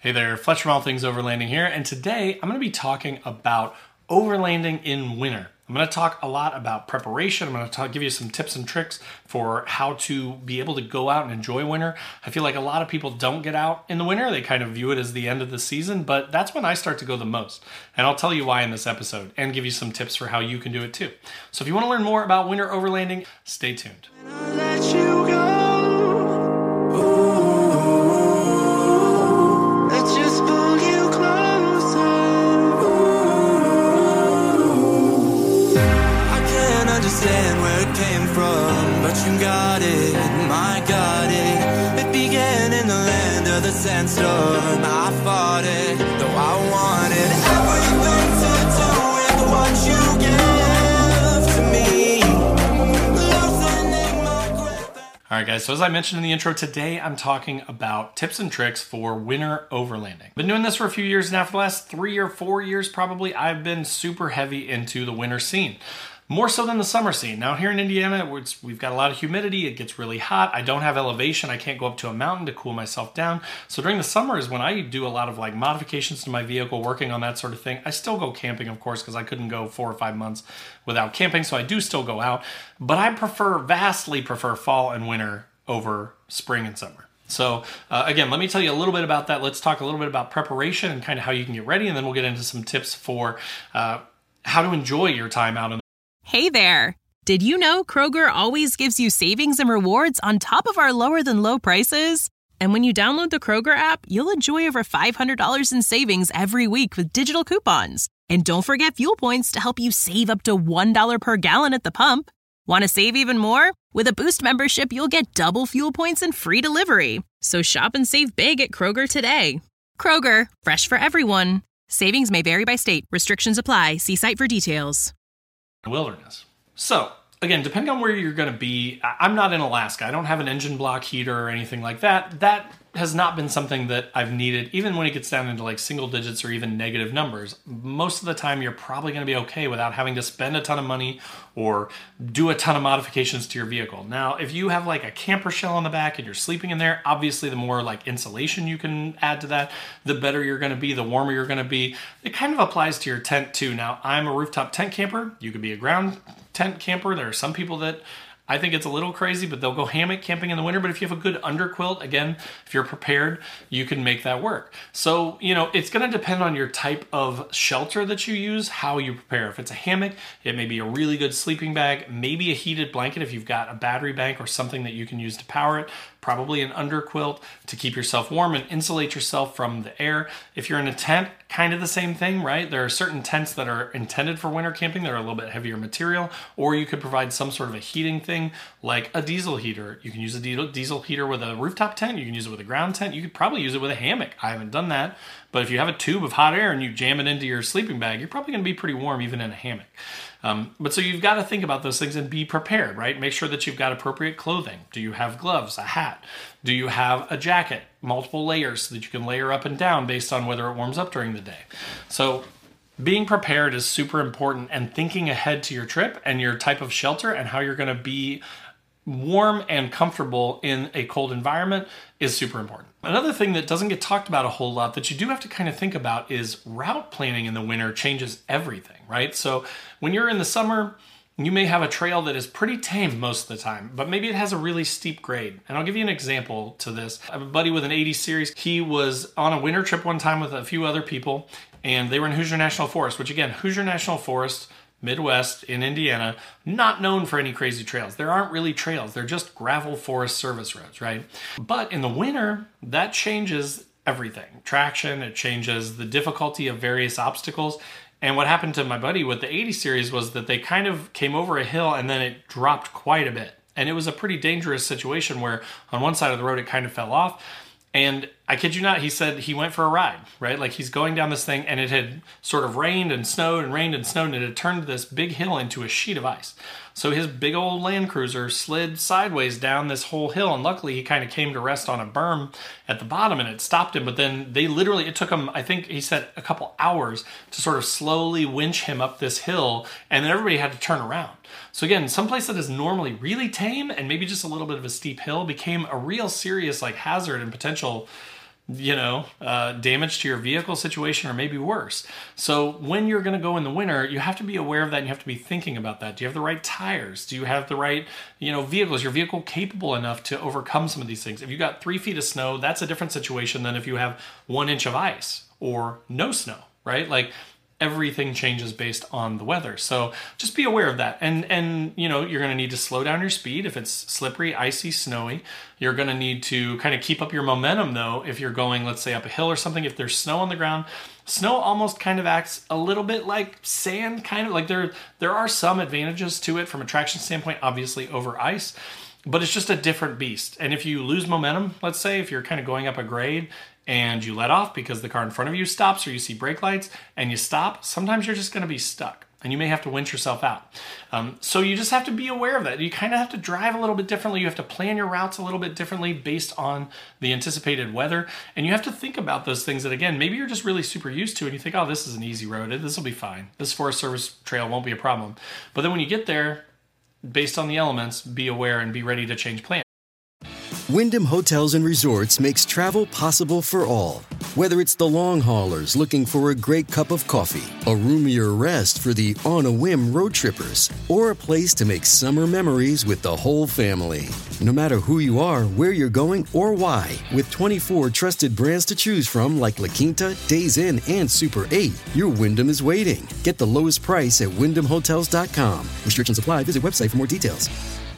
Hey there, Fletcher from All Things Overlanding here, and today I'm going to be talking about overlanding in winter. I'm going to talk a lot about preparation. I'm going to give you some tips and tricks for how to be able to go out and enjoy winter. I feel like a lot of people don't get out in the winter. They kind of view it as the end of the season, but that's when I start to go the most. And I'll tell you why in this episode and give you some tips for how you can do it too. So if you want to learn more about winter overlanding, stay tuned. You got it, I got it. It began in the land of the sandstorm. I fought it, though I wanted everything to do with what you give to me. Alright guys, so as I mentioned in the intro, today I'm talking about tips and tricks for winter overlanding. Been doing this for a few years now. For the last 3 or 4 years probably, I've been super heavy into the winter scene. More so than the summer scene. Now here in Indiana, we've got a lot of humidity, it gets really hot, I don't have elevation, I can't go up to a mountain to cool myself down. So during the summer is when I do a lot of like modifications to my vehicle, working on that sort of thing. I still go camping, of course, because I couldn't go 4 or 5 months without camping, so I do still go out. But I vastly prefer fall and winter over spring and summer. So again, let me tell you a little bit about that. Let's talk a little bit about preparation and kind of how you can get ready, and then we'll get into some tips for how to enjoy your time out in. Hey there! Did you know Kroger always gives you savings and rewards on top of our lower than low prices? And when you download the Kroger app, you'll enjoy over $500 in savings every week with digital coupons. And don't forget fuel points to help you save up to $1 per gallon at the pump. Want to save even more? With a Boost membership, you'll get double fuel points and free delivery. So shop and save big at Kroger today. Kroger, fresh for everyone. Savings may vary by state. Restrictions apply. See site for details. Wilderness. So again, depending on where you're going to be, I'm not in Alaska. I don't have an engine block heater or anything like that. That has not been something that I've needed, even when it gets down into like single digits or even negative numbers. Most of the time, you're probably going to be okay without having to spend a ton of money or do a ton of modifications to your vehicle. Now, if you have like a camper shell on the back and you're sleeping in there, obviously the more like insulation you can add to that, the better you're going to be, the warmer you're going to be. It kind of applies to your tent too. Now, I'm a rooftop tent camper. You could be a ground tent camper. There are some people that I think it's a little crazy, but they'll go hammock camping in the winter. But if you have a good underquilt, again, if you're prepared, you can make that work. So, it's going to depend on your type of shelter that you use, how you prepare. If it's a hammock, it may be a really good sleeping bag, maybe a heated blanket if you've got a battery bank or something that you can use to power it. Probably an underquilt to keep yourself warm and insulate yourself from the air. If you're in a tent, kind of the same thing, right? There are certain tents that are intended for winter camping that are a little bit heavier material, or you could provide some sort of a heating thing like a diesel heater. You can use a diesel heater with a rooftop tent. You can use it with a ground tent. You could probably use it with a hammock. I haven't done that. But if you have a tube of hot air and you jam it into your sleeping bag, you're probably going to be pretty warm even in a hammock. But so you've got to think about those things and be prepared, right? Make sure that you've got appropriate clothing. Do you have gloves, a hat? Do you have a jacket, multiple layers so that you can layer up and down based on whether it warms up during the day? So being prepared is super important, and thinking ahead to your trip and your type of shelter and how you're going to be warm and comfortable in a cold environment is super important. Another thing that doesn't get talked about a whole lot that you do have to kind of think about is route planning in the winter changes everything, right? So when you're in the summer, you may have a trail that is pretty tame most of the time, but maybe it has a really steep grade. And I'll give you an example to this. I have a buddy with an 80 series. He was on a winter trip one time with a few other people, and they were in Hoosier National Forest, which again, Hoosier National Forest, Midwest in Indiana, not known for any crazy trails. There aren't really trails. They're just gravel Forest Service roads, right? But in the winter, that changes everything. Traction, it changes the difficulty of various obstacles. And what happened to my buddy with the 80 series was that they kind of came over a hill and then it dropped quite a bit. And it was a pretty dangerous situation where on one side of the road it kind of fell off. And I kid you not, he said he went for a ride, right? Like he's going down this thing and it had sort of rained and snowed and it had turned this big hill into a sheet of ice. So his big old Land Cruiser slid sideways down this whole hill, and luckily he kind of came to rest on a berm at the bottom and it stopped him. But then it took him, I think he said, a couple hours to sort of slowly winch him up this hill, and then everybody had to turn around. So again, someplace that is normally really tame and maybe just a little bit of a steep hill became a real serious like hazard and potential damage to your vehicle situation or maybe worse. So when you're going to go in the winter, you have to be aware of that and you have to be thinking about that. Do you have the right tires? Do you have the right, vehicle? Is your vehicle capable enough to overcome some of these things? If you got 3 feet of snow, that's a different situation than if you have 1 inch of ice or no snow, right? Like everything changes based on the weather. So just be aware of that. And you're going to need to slow down your speed if it's slippery, icy, snowy. You're going to need to kind of keep up your momentum though if you're going, let's say, up a hill or something. If there's snow on the ground, snow almost kind of acts a little bit like sand, kind of like there are some advantages to it from a traction standpoint, obviously over ice. But it's just a different beast. And if you lose momentum, let's say, if you're kind of going up a grade and you let off because the car in front of you stops or you see brake lights and you stop, sometimes you're just going to be stuck and you may have to winch yourself out. So you just have to be aware of that. You kind of have to drive a little bit differently. You have to plan your routes a little bit differently based on the anticipated weather. And you have to think about those things that, again, maybe you're just really super used to and you think, oh, this is an easy road. This will be fine. This Forest Service trail won't be a problem. But then when you get there, based on the elements, be aware and be ready to change plans. Wyndham Hotels and Resorts makes travel possible for all. Whether it's the long haulers looking for a great cup of coffee, a roomier rest for the on-a-whim road trippers, or a place to make summer memories with the whole family. No matter who you are, where you're going, or why, with 24 trusted brands to choose from like La Quinta, Days Inn, and Super 8, your Wyndham is waiting. Get the lowest price at WyndhamHotels.com. Restrictions apply. Visit website for more details.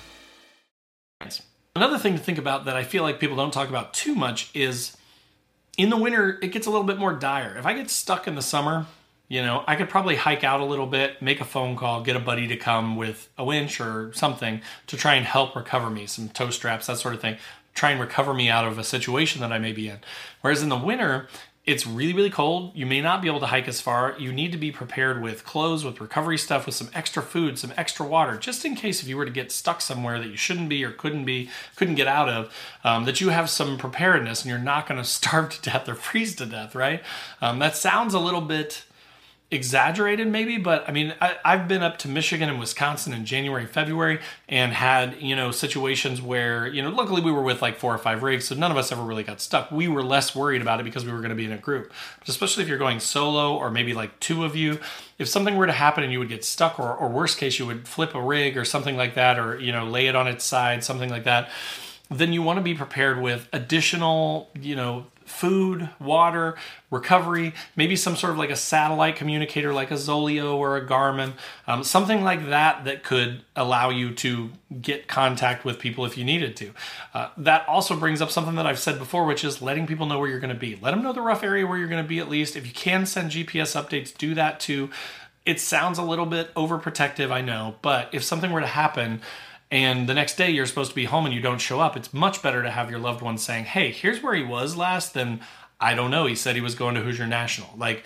Another thing to think about that I feel like people don't talk about too much is in the winter, it gets a little bit more dire. If I get stuck in the summer, I could probably hike out a little bit, make a phone call, get a buddy to come with a winch or something to try and help recover me, some tow straps, that sort of thing, try and recover me out of a situation that I may be in. Whereas in the winter, it's really, really cold. You may not be able to hike as far. You need to be prepared with clothes, with recovery stuff, with some extra food, some extra water, just in case if you were to get stuck somewhere that you shouldn't be or couldn't get out of, that you have some preparedness and you're not going to starve to death or freeze to death, right? That sounds a little bit exaggerated maybe, but I mean, I've been up to Michigan and Wisconsin in January, February, and had, situations where, luckily we were with like 4 or 5 rigs, so none of us ever really got stuck. We were less worried about it because we were going to be in a group. But especially if you're going solo or maybe like 2 of you, if something were to happen and you would get stuck, or worst case, you would flip a rig or something like that, or, lay it on its side, something like that, then you want to be prepared with additional, food, water, recovery, maybe some sort of like a satellite communicator like a Zoleo or a Garmin, something like that could allow you to get contact with people if you needed to. That also brings up something that I've said before, which is letting people know where you're going to be. Let them know the rough area where you're going to be at least. If you can send GPS updates, do that too. It sounds a little bit overprotective, I know, but if something were to happen, and the next day you're supposed to be home and you don't show up, it's much better to have your loved one saying, hey, here's where he was last, than, I don't know, he said he was going to Hoosier National. Like,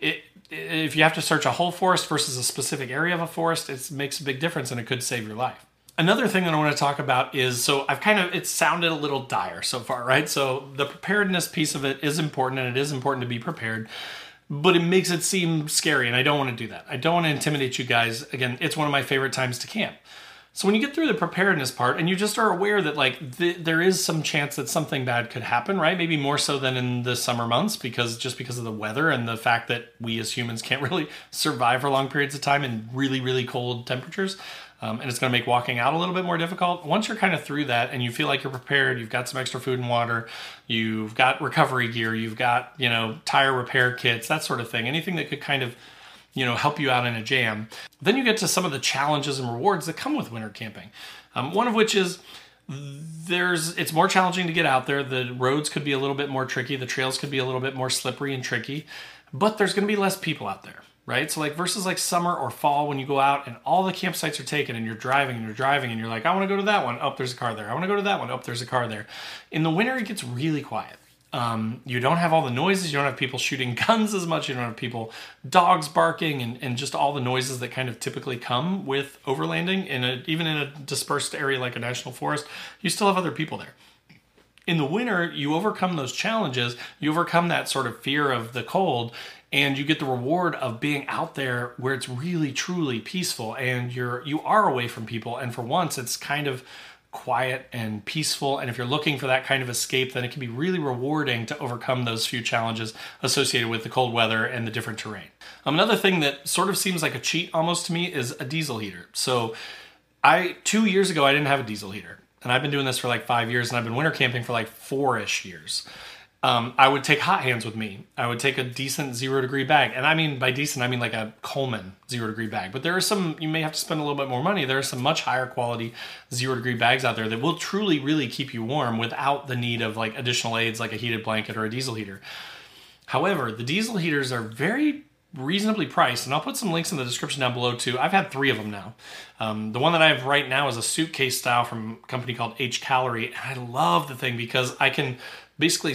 if you have to search a whole forest versus a specific area of a forest, it makes a big difference and it could save your life. Another thing that I want to talk about is, so it sounded a little dire so far, right? So the preparedness piece of it is important, and it is important to be prepared, but it makes it seem scary, and I don't want to do that. I don't want to intimidate you guys. Again, it's one of my favorite times to camp. So when you get through the preparedness part and you just are aware that there is some chance that something bad could happen, right? Maybe more so than in the summer months because of the weather and the fact that we as humans can't really survive for long periods of time in really, really cold temperatures. And it's going to make walking out a little bit more difficult. Once you're kind of through that and you feel like you're prepared, you've got some extra food and water, you've got recovery gear, you've got, tire repair kits, that sort of thing. Anything that could kind of help you out in a jam. Then you get to some of the challenges and rewards that come with winter camping. One of which is it's more challenging to get out there. The roads could be a little bit more tricky. The trails could be a little bit more slippery and tricky, but there's going to be less people out there, right? So versus summer or fall when you go out and all the campsites are taken and you're driving and you're like, I want to go to that one. Oh, there's a car there. I want to go to that one. Oh, there's a car there. In the winter, it gets really quiet. You don't have all the noises. You don't have people shooting guns as much. You don't have dogs barking and just all the noises that kind of typically come with overlanding. Even in a dispersed area like a national forest, you still have other people there. In the winter, you overcome those challenges. You overcome that sort of fear of the cold, and you get the reward of being out there where it's really, truly peaceful, and you are away from people. And for once, it's kind of quiet and peaceful. And if you're looking for that kind of escape, then it can be really rewarding to overcome those few challenges associated with the cold weather and the different terrain. Another thing that sort of seems like a cheat almost to me is a diesel heater. So 2 years ago, I didn't have a diesel heater. And I've been doing this for like 5 years, and I've been winter camping for like 4-ish years. I would take hot hands with me. I would take a decent 0 degree bag. And I mean, by decent, I mean like a Coleman 0 degree bag. But there are some, you may have to spend a little bit more money. There are some much higher quality 0 degree bags out there that will truly, really keep you warm without the need of like additional aids like a heated blanket or a diesel heater. However, the diesel heaters are very reasonably priced, and I'll put some links in the description down below too. I've had 3 of them now. The one that I have right now is a suitcase style from a company called H Calorie, and I love the thing because I can basically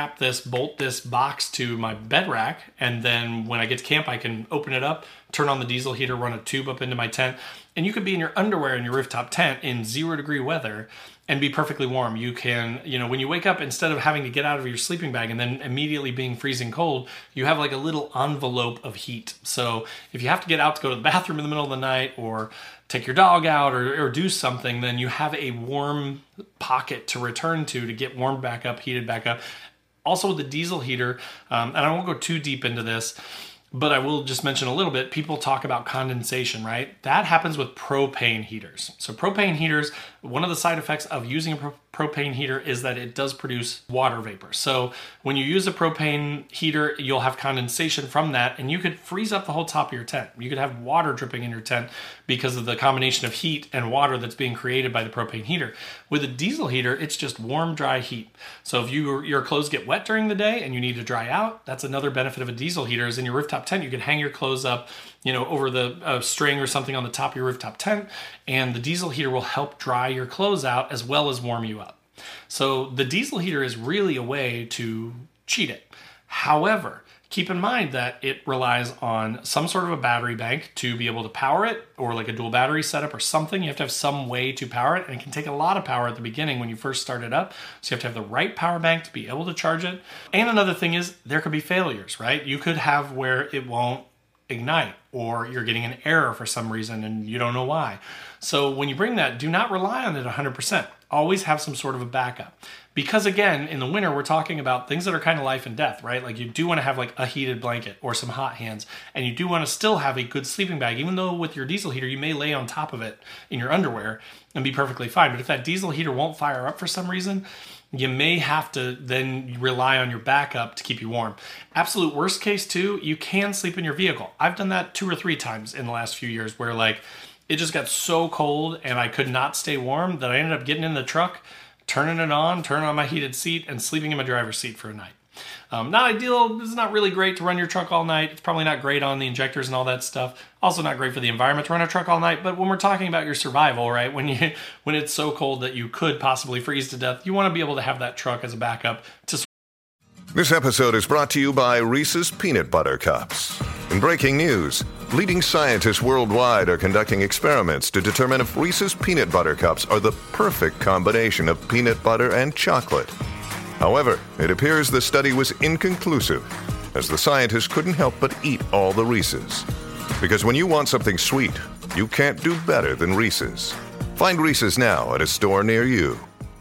bolt this box to my bed rack, and then when I get to camp, I can open it up, turn on the diesel heater, run a tube up into my tent, and you could be in your underwear in your rooftop tent in 0 degree weather and be perfectly warm. You can, when you wake up, instead of having to get out of your sleeping bag and then immediately being freezing cold, you have like a little envelope of heat. So if you have to get out to go to the bathroom in the middle of the night or take your dog out or do something, then you have a warm pocket to return to get warmed back up, heated back up. Also with the diesel heater, and I won't go too deep into this, but I will just mention a little bit, people talk about condensation, right? That happens with propane heaters. So propane heaters, one of the side effects of using a propane heater is that it does produce water vapor. So when you use a propane heater, you'll have condensation from that, and you could freeze up the whole top of your tent. You could have water dripping in your tent because of the combination of heat and water that's being created by the propane heater. With a diesel heater, it's just warm, dry heat. So if your clothes get wet during the day and you need to dry out, that's another benefit of a diesel heater is in your rooftop tent, you can hang your clothes up, over the string or something on the top of your rooftop tent, and the diesel heater will help dry your clothes out as well as warm you up. So the diesel heater is really a way to cheat it. However, keep in mind that it relies on some sort of a battery bank to be able to power it, or like a dual battery setup or something. You have to have some way to power it, and it can take a lot of power at the beginning when you first start it up. So you have to have the right power bank to be able to charge it. And another thing is there could be failures, right? You could have where it won't ignite, or you're getting an error for some reason and you don't know why. So when you bring that, do not rely on it 100%. Always have some sort of a backup. Because again, in the winter, we're talking about things that are kind of life and death, right? Like you do want to have like a heated blanket or some hot hands, and you do want to still have a good sleeping bag, even though with your diesel heater, you may lay on top of it in your underwear and be perfectly fine. But if that diesel heater won't fire up for some reason, you may have to then rely on your backup to keep you warm. Absolute worst case too, you can sleep in your vehicle. I've done that 2 or 3 times in the last few years where like it just got so cold and I could not stay warm that I ended up getting in the truck, turning on my heated seat, and sleeping in my driver's seat for a night. Not ideal. It's not really great to run your truck all night. It's probably not great on the injectors and all that stuff. Also not great for the environment to run a truck all night. But when we're talking about your survival, right, when it's so cold that you could possibly freeze to death, you want to be able to have that truck as a backup to. This episode is brought to you by Reese's Peanut Butter Cups. In breaking news, leading scientists worldwide are conducting experiments to determine if Reese's Peanut Butter Cups are the perfect combination of peanut butter and chocolate. However, it appears the study was inconclusive, as the scientists couldn't help but eat all the Reese's. Because when you want something sweet, you can't do better than Reese's. Find Reese's now at a store near you.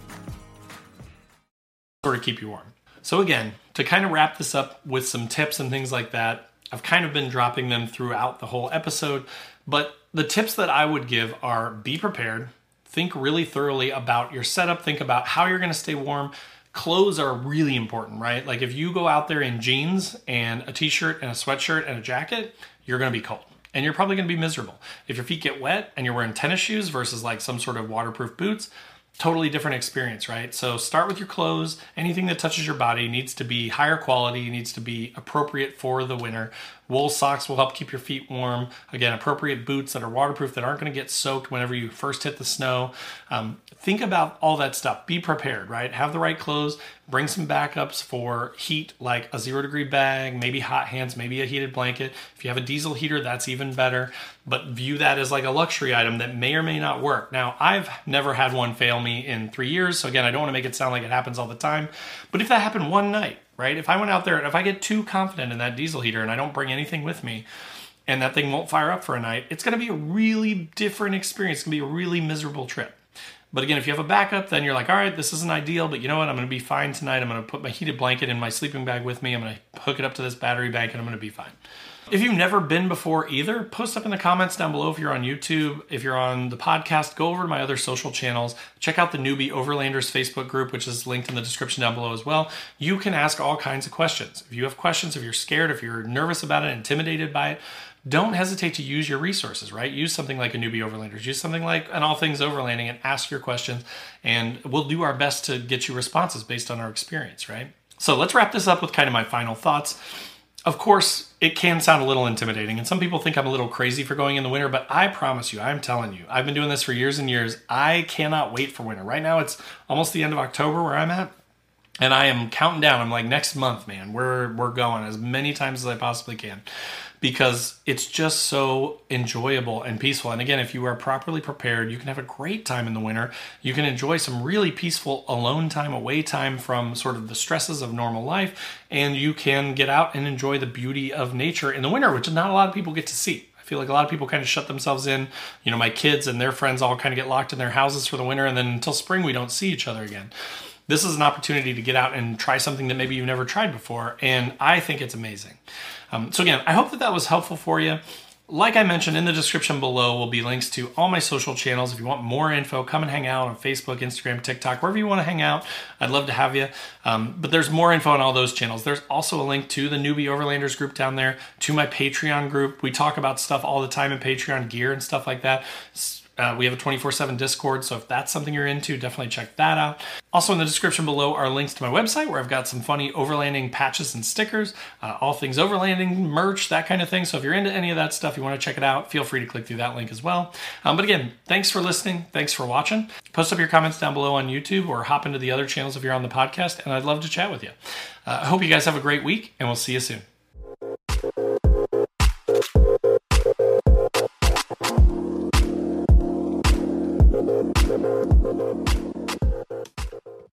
Sort of keep you warm. So again, to kind of wrap this up with some tips and things like that, I've kind of been dropping them throughout the whole episode, but the tips that I would give are be prepared, think really thoroughly about your setup, think about how you're going to stay warm. Clothes are really important, right? Like if you go out there in jeans and a t-shirt and a sweatshirt and a jacket, you're going to be cold and you're probably going to be miserable. If your feet get wet and you're wearing tennis shoes versus like some sort of waterproof boots, totally different experience, right? So start with your clothes. Anything that touches your body needs to be higher quality, needs to be appropriate for the winter. Wool socks will help keep your feet warm. Again, appropriate boots that are waterproof, that aren't going to get soaked whenever you first hit the snow. Think about all that stuff. Be prepared, right? Have the right clothes. Bring some backups for heat, like a 0 degree bag, maybe hot hands, maybe a heated blanket. If you have a diesel heater, that's even better. But view that as like a luxury item that may or may not work. Now, I've never had one fail me in 3 years, so again, I don't want to make it sound like it happens all the time. But if that happened one night, right? If I went out there and if I get too confident in that diesel heater and I don't bring anything with me and that thing won't fire up for a night, it's going to be a really different experience. It's going to be a really miserable trip. But again, if you have a backup, then you're like, all right, this isn't ideal, but you know what? I'm going to be fine tonight. I'm going to put my heated blanket in my sleeping bag with me. I'm going to hook it up to this battery bank and I'm going to be fine. If you've never been before either, post up in the comments down below if you're on YouTube. If you're on the podcast, go over to my other social channels. Check out the Newbie Overlanders Facebook group, which is linked in the description down below as well. You can ask all kinds of questions. If you have questions, if you're scared, if you're nervous about it, intimidated by it, don't hesitate to use your resources, right? Use something like a Newbie Overlanders. Use something like an All Things Overlanding and ask your questions, and we'll do our best to get you responses based on our experience, right? So let's wrap this up with kind of my final thoughts. Of course, it can sound a little intimidating, and some people think I'm a little crazy for going in the winter, but I promise you, I'm telling you, I've been doing this for years and years. I cannot wait for winter. Right now, it's almost the end of October where I'm at, and I am counting down. I'm like, next month, man, we're going as many times as I possibly can, because it's just so enjoyable and peaceful. And again, if you are properly prepared, you can have a great time in the winter. You can enjoy some really peaceful alone time, away time from sort of the stresses of normal life, and you can get out and enjoy the beauty of nature in the winter, which not a lot of people get to see. I feel like a lot of people kind of shut themselves in. You know, my kids and their friends all kind of get locked in their houses for the winter, and then until spring, we don't see each other again. This is an opportunity to get out and try something that maybe you've never tried before, and I think it's amazing. So again, I hope that was helpful for you. Like I mentioned, in the description below will be links to all my social channels. If you want more info, come and hang out on Facebook, Instagram, TikTok, wherever you want to hang out. I'd love to have you. But there's more info on all those channels. There's also a link to the Newbie Overlanders group down there, to my Patreon group. We talk about stuff all the time in Patreon, gear and stuff like that. We have a 24/7 Discord, so if that's something you're into, definitely check that out. Also in the description below are links to my website where I've got some funny overlanding patches and stickers, all things overlanding, merch, that kind of thing. So if you're into any of that stuff, you want to check it out, feel free to click through that link as well. But again, thanks for listening. Thanks for watching. Post up your comments down below on YouTube or hop into the other channels if you're on the podcast, and I'd love to chat with you. I hope you guys have a great week, and we'll see you soon. Thank you.